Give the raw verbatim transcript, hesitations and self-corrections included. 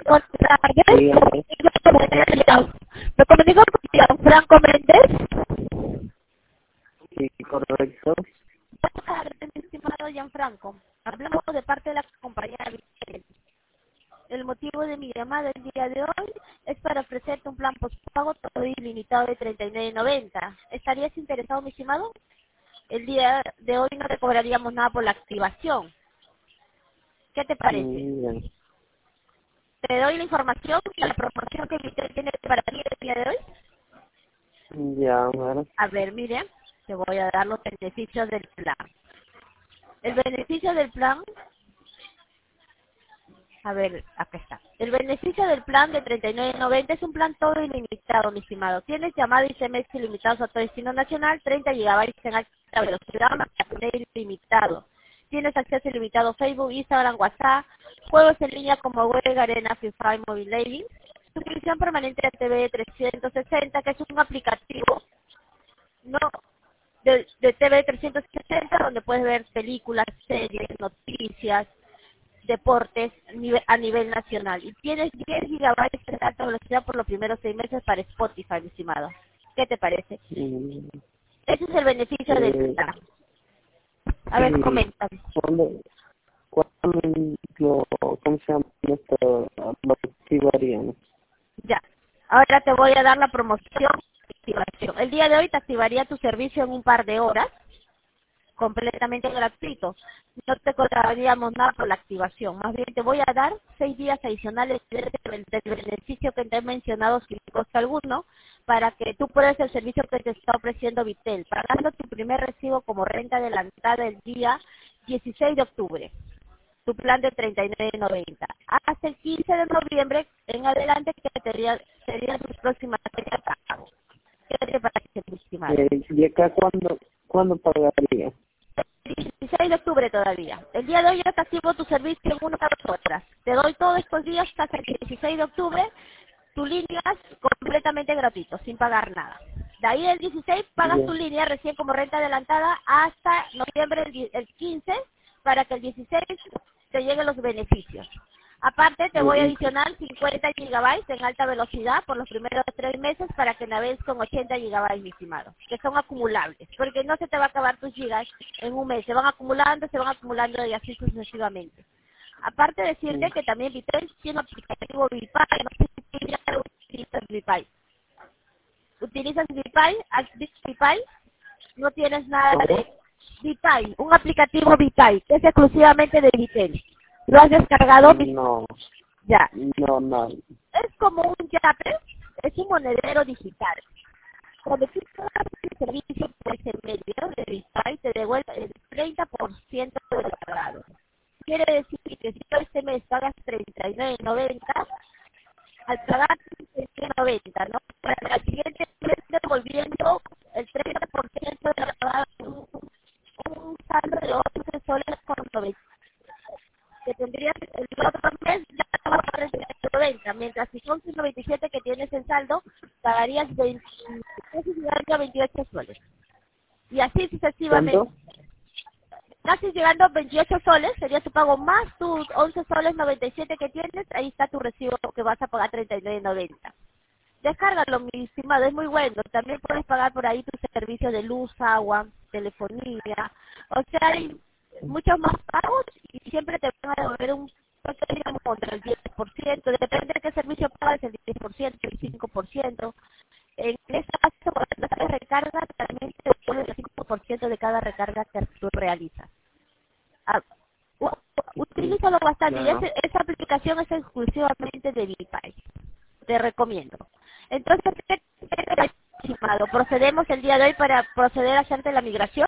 Buenas tardes. Dígame. Me comunico con Franco Méndez. Sí, correcto. Buenas tardes, mi estimado Gianfranco. Hablamos de parte de la compañía Vitel. El motivo de mi llamada el día de hoy es para ofrecerte un plan postpago todo ilimitado de treinta y nueve noventa. ¿Estarías interesado, mi estimado? El día de hoy no te cobraríamos nada por la activación. ¿Qué te parece? Bien. Te doy la información y la promoción que Vitel tiene para ti el día de hoy. Ya, bueno. A ver, mire, te voy a dar los beneficios del plan. El beneficio del plan, a ver, acá está. El beneficio del plan de treinta y nueve noventa es un plan todo ilimitado, mi estimado. Tienes llamada y S M S ilimitados a todo destino nacional, treinta gigabytes en alta velocidad, internet ilimitado. Tienes acceso ilimitado a Facebook, Instagram, WhatsApp, juegos en línea como Web, Arena, Free Fire, Mobile Legends, suscripción permanente a T V trescientos sesenta, que es un aplicativo no de, de T V trescientos sesenta, donde puedes ver películas, series, noticias, deportes nive- a nivel nacional. Y tienes diez gigabytes de alta velocidad por los primeros seis meses para Spotify, mi estimado. ¿Qué te parece? Mm, Ese es el beneficio del eh, plan. A ver, sí. coméntame. ¿Cuándo, cuándo lo, cómo se llama esto, lo activaríamos? Ya. Ahora te voy a dar la promoción de activación. El día de hoy te activaría tu servicio en un par de horas, completamente gratuito. No te cobraríamos nada por la activación. Más bien te voy a dar seis días adicionales del del beneficio que te he mencionado sin costo alguno, para que tú pruebes el servicio que te está ofreciendo Vitel, pagando tu primer recibo como renta adelantada el día dieciséis de octubre. Tu plan de treinta y nueve noventa. Hasta el quince de noviembre en adelante, que sería, serían tus próximas fechas de pago. ¿Qué te parece, mi estimado? Eh, ¿Y acá cuándo, cuándo pagaría? dieciséis de octubre todavía. El día de hoy yo te activo tu servicio en una o dos horas. Te doy todos estos días hasta el dieciséis de octubre, tu línea es completamente gratuito, sin pagar nada. De ahí el dieciséis pagas Ya. tu línea recién como renta adelantada hasta noviembre el die- el quince, para que el dieciséis te lleguen los beneficios. Aparte te Y, voy a y, adicionar cincuenta gigabytes en alta velocidad por los primeros tres meses para que navegues con ochenta gigabytes, mi estimado, que son acumulables, porque no se te va a acabar tus gigas en un mes, se van acumulando, se van acumulando y así sucesivamente. Aparte decirte que también Vitel tiene un aplicativo ViPay, no sé si tú ya utilizas ViPay. ¿Utilizas ViPay? ¿Has visto ViPay? No tienes nada ¿Cómo? de ViPay, un aplicativo ViPay, que es exclusivamente de Vitel. ¿Lo has descargado? No, Ya. no, no. Es como un yape, es un monedero digital. Cuando tú pagas el servicio por ese medio de ViPay, te devuelve el treinta por ciento de lo pagado. Quiere decir que si tú este mes pagas treinta y nueve noventa, al pagar treinta y nueve noventa, ¿no? Para el siguiente mes devolviendo el treinta por ciento de lo pagado, un, un saldo de once soles con noventa. Que tendrías el otro mes ya no vas a pagar noventa, mientras si son ciento veintisiete que tienes en saldo, pagarías veinte, casi llegando a veintiocho soles. Y así sucesivamente. ¿Cuánto? Casi llegando a veintiocho soles, sería tu pago más tus once soles noventa y siete que tienes, ahí está tu recibo que vas a pagar treinta y nueve noventa. Descárgalo, mi estimado, es muy bueno. También puedes pagar por ahí tus servicios de luz, agua, telefonía. O sea, hay muchos más pagos y siempre te van a devolver un, no sé, digamos, contra el diez por ciento. Depende de qué servicio pagas, el diez por ciento, el cinco por ciento. En este caso, cuando haces recarga, también te devuelve el cinco por ciento de cada recarga que tú realizas. Ah, u- utilízalo bastante. Y Ya. ese- esa aplicación es exclusivamente de ViPay. Te recomiendo. Entonces, ¿qué te parece, estimado? Procedemos el día de hoy para proceder a hacerte la migración.